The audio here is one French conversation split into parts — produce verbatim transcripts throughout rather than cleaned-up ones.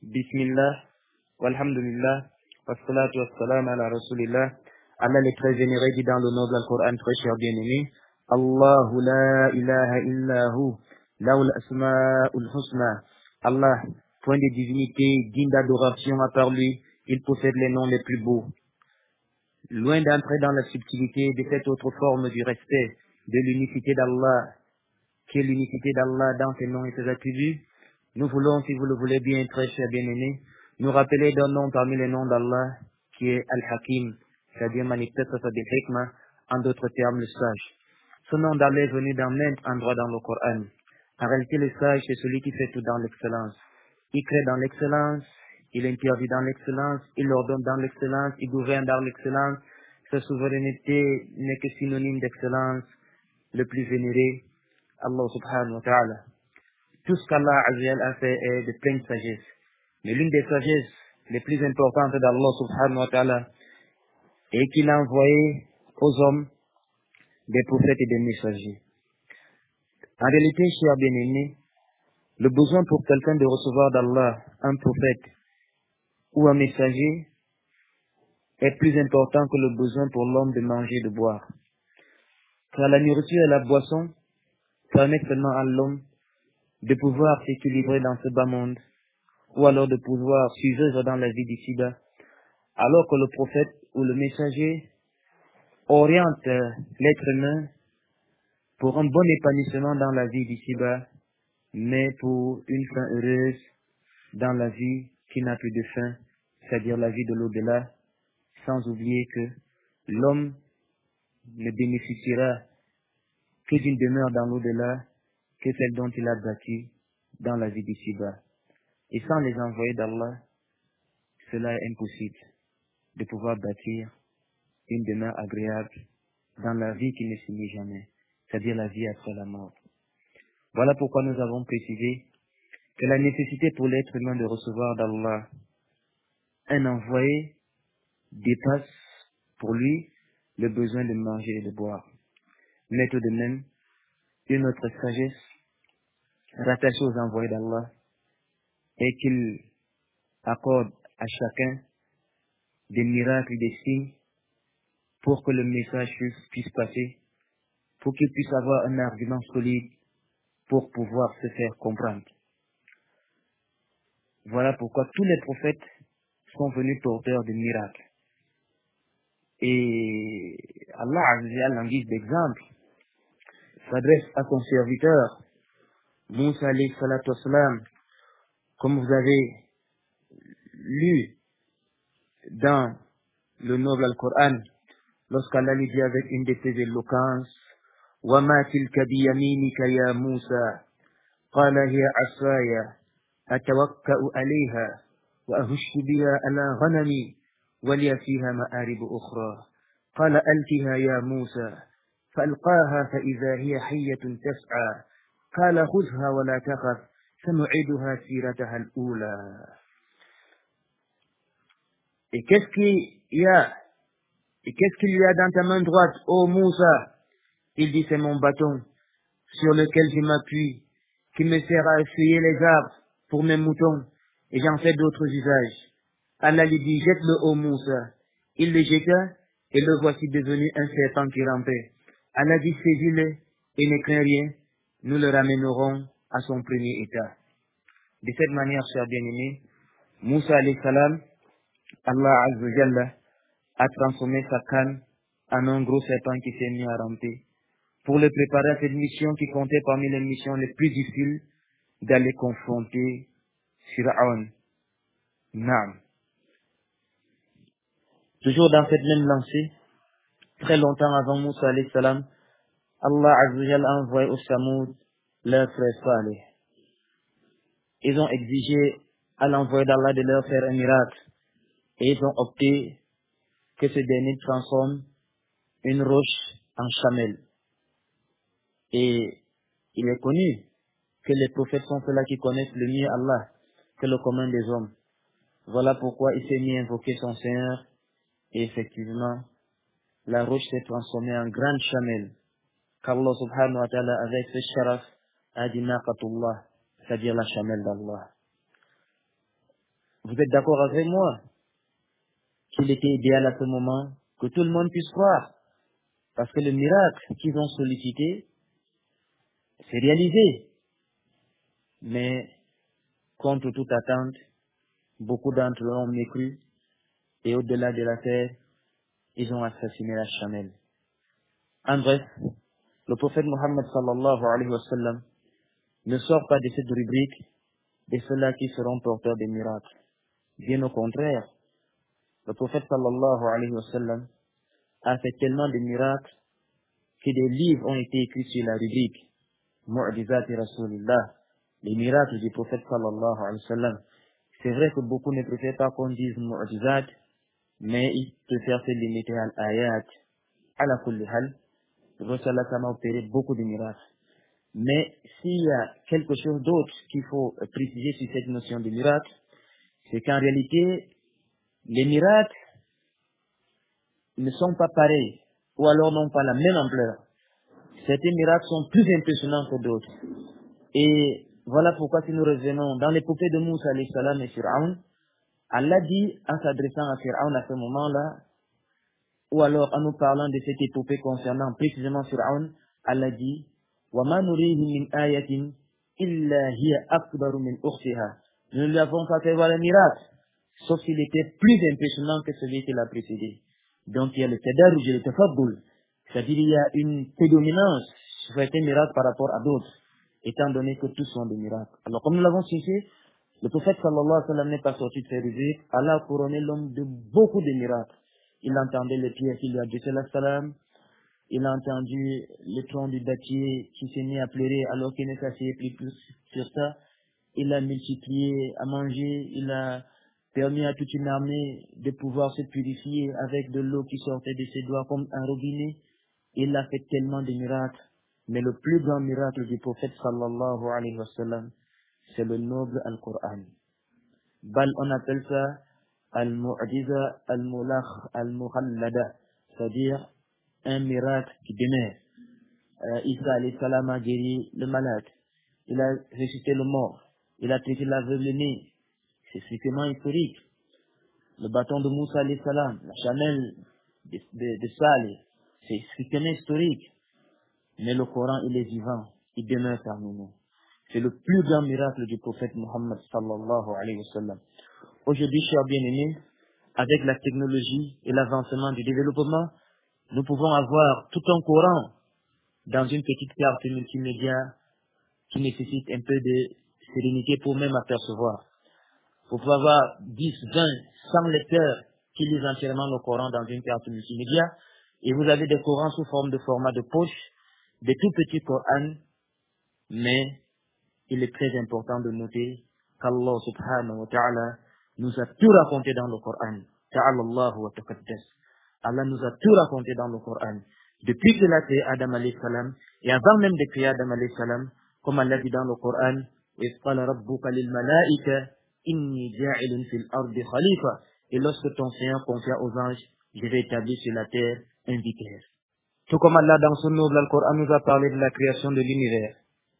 Bismillah, walhamdulillah, wassalatu wassalam ala rasulillah. Allah est très vénéré dit dans le nom de l'Alcoran, très cher bien-aimé. Allahu la ilaha illahu, laul asma'ul husna. Allah, point de divinité, digne d'adoration à part lui, il possède les noms les plus beaux. Loin d'entrer dans la subtilité de cette autre forme du respect de l'unicité d'Allah, qui est l'unicité d'Allah dans ses noms et ses attributs, nous voulons, si vous le voulez bien, très cher bien-aimé, nous rappeler d'un nom parmi les noms d'Allah, qui est Al-Hakim, c'est-à-dire Manifestateur bil Hikmah, en d'autres termes, le sage. Ce nom d'Allah est venu dans maintes endroits dans le Coran. En réalité, le sage, c'est celui qui fait tout dans l'excellence. Il crée dans l'excellence, il interdit dans l'excellence, il ordonne dans l'excellence, il gouverne dans l'excellence. Sa souveraineté n'est que synonyme d'excellence, le plus vénéré, Allah subhanahu wa ta'ala. Tout ce qu'Allah Azzawajal a fait est de pleine sagesse. Mais l'une des sagesses les plus importantes d'Allah subhanahu wa ta'ala est qu'il a envoyé aux hommes des prophètes et des messagers. En réalité, cher bien-aimé, le besoin pour quelqu'un de recevoir d'Allah un prophète ou un messager est plus important que le besoin pour l'homme de manger et de boire. Car la nourriture et la boisson permettent seulement à l'homme de pouvoir s'équilibrer dans ce bas monde, ou alors de pouvoir survivre dans la vie d'ici-bas, alors que le prophète ou le messager oriente l'être humain pour un bon épanouissement dans la vie d'ici-bas, mais pour une fin heureuse dans la vie qui n'a plus de fin, c'est-à-dire la vie de l'au-delà, sans oublier que l'homme ne bénéficiera que d'une demeure dans l'au-delà que celle dont il a bâti dans la vie d'ici-bas. Et sans les envoyés d'Allah, cela est impossible de pouvoir bâtir une demeure agréable dans la vie qui ne finit jamais, c'est-à-dire la vie après la mort. Voilà pourquoi nous avons précisé que la nécessité pour l'être humain de recevoir d'Allah un envoyé dépasse pour lui le besoin de manger et de boire. Mais tout de même, une autre sagesse rattachée aux envoyés d'Allah est qu'il accorde à chacun des miracles, des signes pour que le message puisse passer, pour qu'il puisse avoir un argument solide pour pouvoir se faire comprendre. Voilà pourquoi tous les prophètes sont venus porteurs de miracles. Et Allah Azzawajal, en guise d'exemple, s'adresse à son serviteur, Moussa alayhi salatu wassalam, comme vous avez lu dans le noble Al-Coran, lorsqu'Allah lui dit avec une de ses éloquences, وَمَا تِلْكَ بِيَمِينِكَ يَا مُوسَى قال هي عصاي أتوكأ عليها وأهش بها على غنمي ولي فيها مآرب أخرى قال ألقها يا موسى فألقاها فإذا هي حية تسعى قال خذها ولا تخف سنعيدها سيرتها الأولى. Et qu'est-ce qu'il y a? Et qu'est-ce qu'il y a dans ta main droite, ô Moussa? Il dit, c'est mon bâton sur lequel je m'appuie, qui me sert à essuyer les arbres pour mes moutons, et j'en fais d'autres usages. Allah lui dit, jette-le au Moussa. Il le jeta, et le voici devenu un serpent qui rampait. Allah dit, saisis-le, et ne crains rien, nous le ramènerons à son premier état. De cette manière, chers bien-aimés, Moussa alayhi salam, Allah Azza wa Jalla a transformé sa canne en un gros serpent qui s'est mis à ramper, pour le préparer à cette mission qui comptait parmi les missions les plus difficiles d'aller confronter Pharaon. Naam. Toujours dans cette même lancée, très longtemps avant Moussa alayhi salam, Allah Azza wa Jalla a envoyé au Samoud leur frère Saleh. Ils ont exigé à l'envoyé d'Allah de leur faire un miracle et ils ont opté que ce dernier transforme une roche en chamelle. Et il est connu que les prophètes sont ceux-là qui connaissent le mieux Allah que le commun des hommes. Voilà pourquoi il s'est mis à invoquer son Seigneur et effectivement, la roche s'est transformée en grande chamelle. Qu'Allah subhanahu wa ta'ala avec ce sharaf a dit naqatullah, c'est-à-dire la chamelle d'Allah. Vous êtes d'accord avec moi qu'il était idéal à ce moment que tout le monde puisse croire? Parce que le miracle qu'ils ont sollicité, c'est réalisé. Mais, contre toute attente, beaucoup d'entre eux ont mécru et au-delà de la terre, ils ont assassiné la chamelle. En bref, le prophète Mohammed sallallahu alayhi wa sallam ne sort pas de cette rubrique de ceux-là qui seront porteurs des miracles. Bien au contraire, le prophète sallallahu alayhi wa sallam a fait tellement de miracles que des livres ont été écrits sur la rubrique Mu'jizat Rasulillah, les miracles du prophète sallallahu alayhi wa sallam. C'est vrai que beaucoup ne préfèrent pas qu'on dise Mu'jizat, mais ils préfèrent se limiter à l'ayat. À la kulli hal, le prophète sallallahu alayhi wa sallam a opéré beaucoup de miracles. Mais s'il y a quelque chose d'autre qu'il faut préciser sur cette notion de miracle, c'est qu'en réalité, les miracles ne sont pas pareils, ou alors n'ont pas la même ampleur. Certains miracles sont plus impressionnants que d'autres. Et voilà pourquoi si nous revenons dans l'épopée de Moussa alayhi salam et Pharaon, Allah dit en s'adressant à Pharaon à ce moment-là, ou alors en nous parlant de cette épopée concernant précisément Pharaon, Allah dit وَمَا نُرِيهِمْ مِنْ آيَةٍ إِلَّا هِيَ أَكْبَرُ مِنْ أُخْتِهَا. Nous ne lui avons pas fait voir le miracle, sauf qu'il était plus impressionnant que celui qui l'a précédé. Donc il y a le tadarruj et le tafaddul, c'est-à-dire il y a une prédominance sur certains miracles par rapport à d'autres, étant donné que tous sont des miracles. Alors comme nous l'avons cité, le prophète sallallahu alayhi wa sallam n'est pas sorti de ses rubriques. Allah a couronné l'homme de beaucoup de miracles. Il entendait les pierres qui lui adressaient la salam. Il a entendu le tronc du dattier qui s'est mis à pleurer alors qu'il ne s'asseyait plus, plus sur ça. Il a multiplié à manger. Il a permis à toute une armée de pouvoir se purifier avec de l'eau qui sortait de ses doigts comme un robinet. Il a fait tellement de miracles. Mais le plus grand miracle du prophète sallallahu alayhi wa sallam, c'est le noble Al-Qur'an. Bal, on appelle ça Al-Mu'jiza Al-Mulakh Al-Mukhallada, c'est-à-dire un miracle qui demeure. Euh, Isa alayhi salam a guéri le malade. Il a ressuscité le mort. Il a traité l'aveugle-né. C'est strictement historique. Le bâton de Moussa alayhi salam, la chamelle de, de, de Saleh, c'est strictement historique. Mais le Coran, il est vivant. Il demeure parmi nous. C'est le plus grand miracle du prophète Muhammad sallallahu alayhi wa sallam. Aujourd'hui, chers bien-aimés, avec la technologie et l'avancement du développement, nous pouvons avoir tout un Coran dans une petite carte multimédia qui nécessite un peu de sérénité pour même apercevoir. Vous pouvez avoir dix, vingt, cent lecteurs qui lisent entièrement le Coran dans une carte multimédia et vous avez des Corans sous forme de format de poche, des tout petits Corans, mais il est très important de noter qu'Allah subhanahu wa ta'ala nous a tout raconté dans le Coran. Ta'ala Allah wa taqaddas. Allah nous a tout raconté dans le Coran. Depuis qu'il a créé Adam alayhi salam, et avant même de créer Adam alayhi salam, comme Allah dit dans le Coran, إِذْ قَالَ رَبُّكَ لِلْمَلَائِكَةِ إِنِّي جَاعِلٌ فِي الْأَرْضِ خَلِيفَةً. Et lorsque ton Seigneur confia aux anges, je vais établir sur la terre un vicaire. Tout comme Allah dans son noble Al-Coran nous a parlé de la création de l'univers.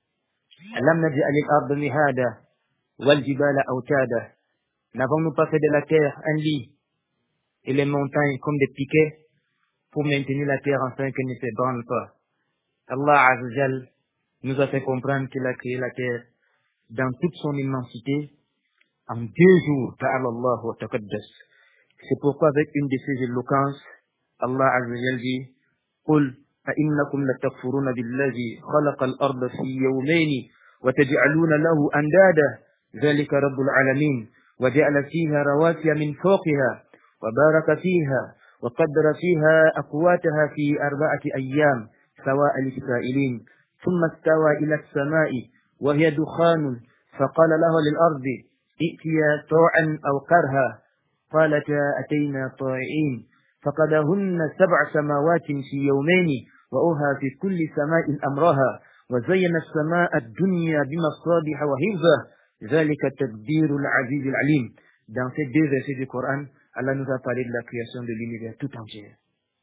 أَلَمْ نَجْعَلِ الْأَرْضَ مِهَادًا وَالْجِبَالَ أَوْتَادًا. N'avons-nous pas fait de la terre un lit et les montagnes comme des piquets pour maintenir la terre afin qu'elle ne s'ébranle pas? Allah Azza wa Jal nous a fait comprendre qu'il a créé la terre dans toute son immensité en deux jours. Ta'ala Allah wa taqaddas. C'est pourquoi avec une de ces éloquences, Allah Azza wa Jal dit قل فإنكم لتكفرون بالذي خلق الأرض في يومين وتجعلون له أندادا ذلك رب العالمين وجعل فيها رواسي من فوقها وبارك فيها وقدر فيها أقواتها في أربعة أيام سواء للسائلين ثم استوى إلى السماء وهي دخان فقال له للأرض ائتيا طوعا أو كرها قالتا أتينا طائعين فقضاهن سبع سماوات في يومين وأوحى في كل سماء أمرها وزين السماء الدنيا بمصابيح وحفظا ذلك تدبير العزيز العليم. Dans ces deux versets du Coran, Allah nous a parlé de la création de l'univers tout entier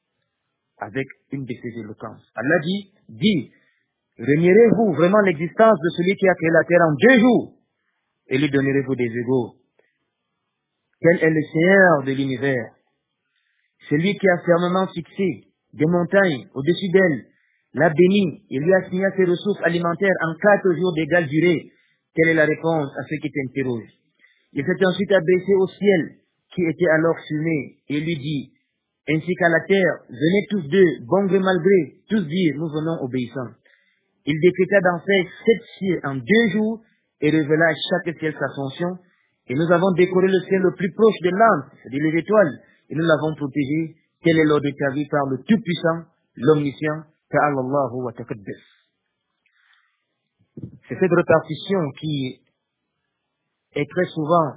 avec une de ses éloquences. Allah dit, dit, renierez-vous vraiment l'existence de celui qui a créé la terre en deux jours et lui donnerez-vous des égaux. Quel est le Seigneur de l'univers? Celui qui a fermement fixé des montagnes au-dessus d'elle, l'a bénie et lui a signé ses ressources alimentaires en quatre jours d'égale durée. Quelle est la réponse à ceux qui t'interrogent? Il s'est ensuite abaissé au ciel, qui était alors fumé, et lui dit, ainsi qu'à la terre, venez tous deux, bon gré mal gré, tous dire, nous venons obéissants. Il décréta d'en faire sept cieux en deux jours, et révéla à chaque ciel sa fonction, et nous avons décoré le ciel le plus proche de l'âme, c'est-à-dire les étoiles, et nous l'avons protégé. Quel est l'ordre établi par le Tout-Puissant, l'Omniscient, Ta'ala Allahu wa taqaddas. C'est cette répartition qui est très souvent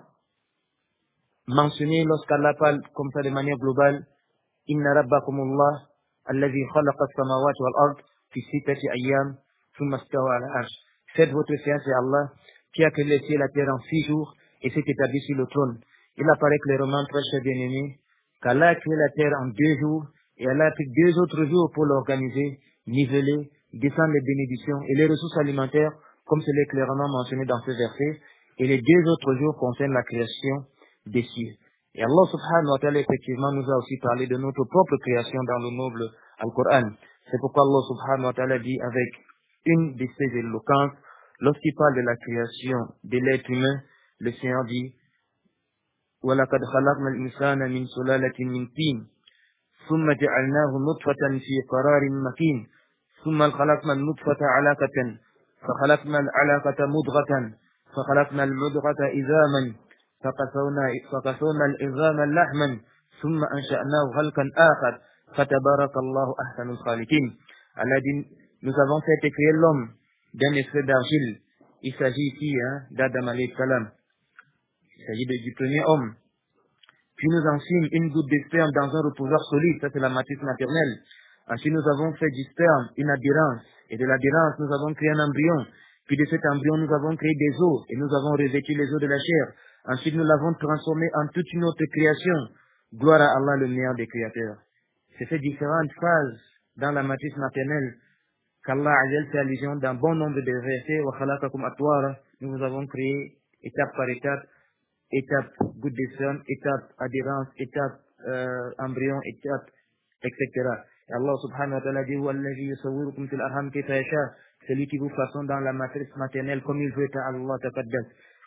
mentionné lorsqu'Allah parle comme ça de manière globale. Inna rabbakumullah alladhi khalaqa as-samawati wal ard fi sittati ayyam thumma istawa ala arsh. Faites votre science c'est Allah qui a créé le ciel et la terre en six jours et s'est établi sur le trône. Il apparaît clairement, très cher bien-aimé, qu'Allah a créé la terre en deux jours et Allah a pris deux autres jours pour l'organiser, niveler, descendre les bénédictions et les ressources alimentaires, comme c'est clairement mentionné dans ce verset. Et les deux autres jours concernent la création des cieux. Et Allah subhanahu wa ta'ala effectivement nous a aussi parlé de notre propre création dans le noble Al-Qur'an. C'est pourquoi Allah subhanahu wa ta'ala dit avec une de ses éloquences, lorsqu'il parle de la création de l'être humain, le Seigneur dit وَلَقَدْ خَلَقْنَا الْإِنسَانَ مِنْ سُلَالَةٍ مِنْ طِينٍ ثم جعلناه نطفة في قرار مكين ثم خلقنا النطفة علقة فخلقنا العلقة مضغة فخلقنا المضغة عظاما فقسونا فقسونا العظام لحما ثم أنشأناه خلقا آخر فتبارك الله أحسن الخالقين. Allah dit, nous avons fait créer l'homme d'un extrait d'argile. Il s'agit ici hein, d'Adam alayhi salam. Il s'agit de- du premier homme. Puis nous enseignons une goutte de sperme dans un reposoir solide, ça c'est la matrice maternelle. Ensuite nous avons fait du sperme une adhérence, et de l'adhérence nous avons créé un embryon. Puis de cet embryon nous avons créé des os, et nous avons revêtu les os de la chair. Ensuite nous l'avons transformé en toute une autre création. Gloire à Allah le meilleur des créateurs. C'est ces différentes phases dans la matrice maternelle qu'Allah Azzal fait allusion dans bon nombre de versets. Wa khalaqakum atwara. Nous vous avons créé étape par étape, étape goutte de sperme, étape adhérence, étape euh, embryon, étape, et cetera. Et Allah subhanahu wa ta'ala dit Wallahi yusawwirukum fil arham kayfa yasha. Celui qui vous façonne dans la matrice maternelle comme il veut, Allah taqaddas.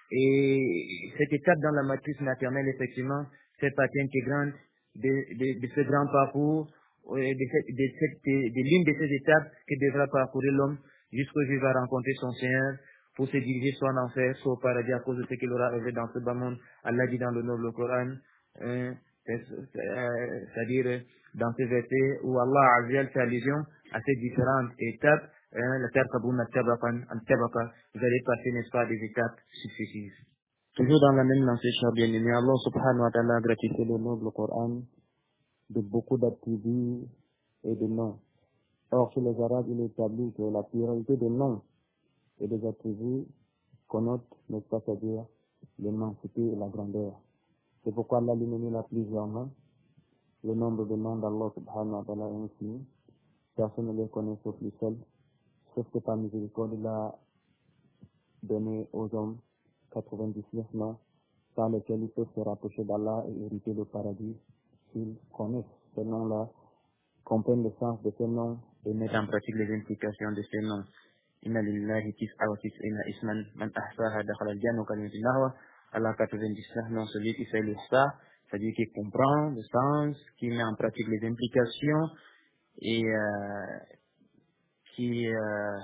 Et cette étape dans la matrice maternelle, effectivement, fait partie intégrante de, de, de ce grand parcours, euh, de, cette- de, cette- de, de l'une de ces étapes que devra parcourir l'homme jusqu'au jour où il va rencontrer son Seigneur pour se diriger soit en enfer, soit au paradis à cause de ce qu'il aura œuvré dans ce bas monde. Allah dit dans le noble Coran, hein, c'est- c'est, euh, c'est-à-dire euh, dans ce verset où Allah Azzal fait allusion à ces différentes étapes, hein, la tarkabuna tabaqan an tabaqa, vous allez passer, n'est-ce pas, des étapes successives. Toujours dans la même lancée, cher bien-aimé, Allah subhanahu wa ta'ala a gratifié le noble Coran de beaucoup d'attributs et de noms. Or, chez les Arabes, il est établi que la pluralité des noms et des attributs connote, n'est-ce pas, c'est-à-dire l'immensité et la grandeur. C'est pourquoi Allah lui l'a plusieurs noms. Le nombre de noms d'Allah subhanahu wa ta'ala est infini. Personne ne les connaît sauf lui seul. Sauf que par miséricorde, il a donné aux hommes quatre-vingt-dix-neuf noms par lesquels ils peuvent se rapprocher d'Allah et hériter le paradis s'ils connaissent ces noms-là, comprennent le sens de ces noms et mettent en pratique les implications de ces noms. Inna lillahi tis'a wa tis'ina isman man ahsaha dakhala al-jannah wa kalimatu nahwa. Allah quatre-vingt-dix-neuf noms, celui qui fait le ça, c'est-à-dire qui comprend le sens, qui met en pratique les implications et euh, qui euh,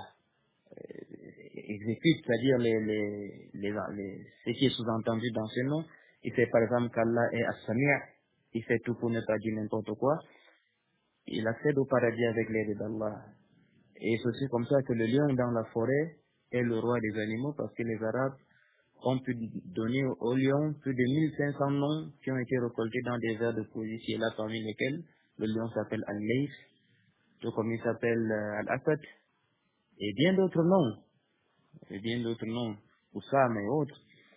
exécute, c'est-à-dire les, les, les, les, ce qui est sous-entendu dans ce nom. Il fait par exemple qu'Allah est As-Sami', il fait tout pour ne pas dire n'importe quoi. Il accède au paradis avec l'aide d'Allah. Et c'est aussi comme ça que le lion dans la forêt est le roi des animaux parce que les Arabes ont pu donner au lion plus de mille cinq cents noms qui ont été récoltés dans des vers de poésie, et là parmi lesquels le lion s'appelle Al-Layth, tout comme il s'appelle euh, Al-Asad, et bien d'autres noms, et bien d'autres noms, Oussam et autres.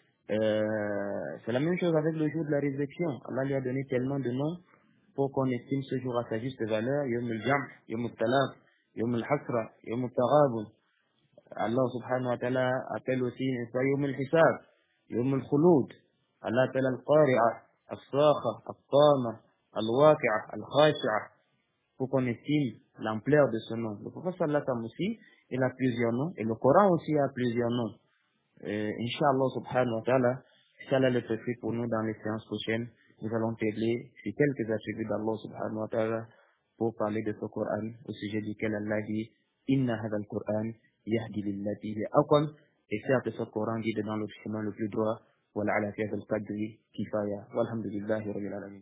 Euh, c'est la même chose avec le jour de la résurrection. Allah lui a donné tellement de noms pour qu'on estime ce jour à sa juste valeur. Yom al-Jam', Yom al-Talaq, Yom al-Hasra, Yom al-Taghabun. Allah subhanahu wa ta'ala appelle aussi, n'est-ce pas, Yom al-Hisab, Yom al-Khulud. Allah appelle al-Qari'ah. As-Sakha, At-Tama, Al-Waqi'a, Al-Khashi'a, pour qu'on estime l'ampleur de ce nom. Le prophète sallallahu alayhi wa sallam aussi, il a plusieurs noms, et le Coran aussi a plusieurs noms. Euh, Inch'Allah subhanahu wa ta'ala, si Allah le fait pour nous dans les séances prochaines, nous allons t'aider sur quelques attributs d'Allah subhanahu wa ta'ala pour parler de ce Coran, au sujet duquel Allah dit, Inna hadha al-Qur'an yahdi lillati hi aqwam. Et certes, ce Coran guide dans le chemin le plus droit. Wa ala fi hadha al-qadri kifaya. Walhamdulillahi rabbil alamin.